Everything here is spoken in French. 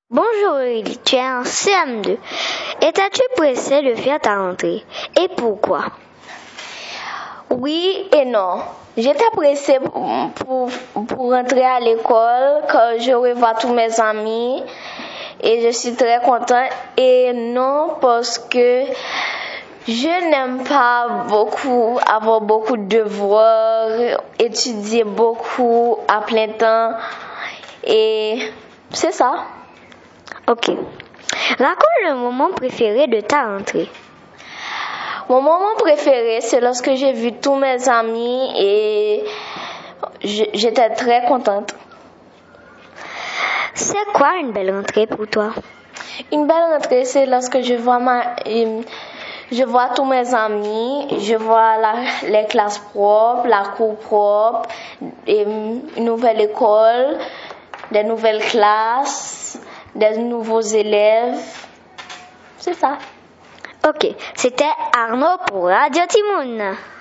Bonjour Aurélie, tu es en CM2. Étais-tu pressée de faire ta rentrée? Et pourquoi? Oui et non. J'étais pressée pour rentrer à l'école car je revois tous mes amis et je suis très contente. Et non parce que je n'aime pas avoir beaucoup de devoirs, étudier beaucoup à plein temps et c'est ça. Ok. Raconte le moment préféré de ta rentrée. Mon moment préféré, c'est lorsque j'ai vu tous mes amis et j'étais très contente. C'est quoi une belle rentrée pour toi? Une belle rentrée, c'est lorsque je vois tous mes amis, je vois les classes propres, la cour propre, une nouvelle école, des nouvelles classes, des nouveaux élèves. C'est ça. Ok, c'était Arnaud pour Radio Timoun.